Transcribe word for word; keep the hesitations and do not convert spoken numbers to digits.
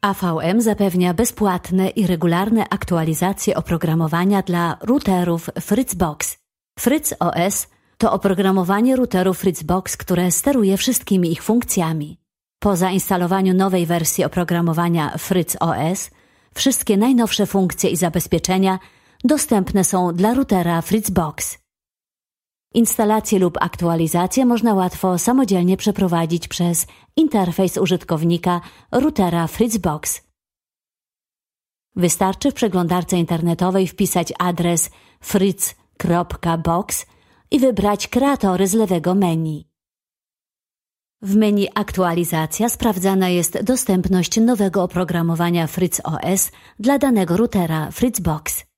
A V M zapewnia bezpłatne i regularne aktualizacje oprogramowania dla routerów Fritzbox. FritzOS to oprogramowanie routerów Fritzbox, które steruje wszystkimi ich funkcjami. Po zainstalowaniu nowej wersji oprogramowania FritzOS, wszystkie najnowsze funkcje i zabezpieczenia dostępne są dla routera Fritzbox. Instalację lub aktualizację można łatwo samodzielnie przeprowadzić przez interfejs użytkownika routera Fritzbox. Wystarczy w przeglądarce internetowej wpisać adres fritz kropka box i wybrać kreatory z lewego menu. W menu Aktualizacja sprawdzana jest dostępność nowego oprogramowania FritzOS dla danego routera Fritzbox.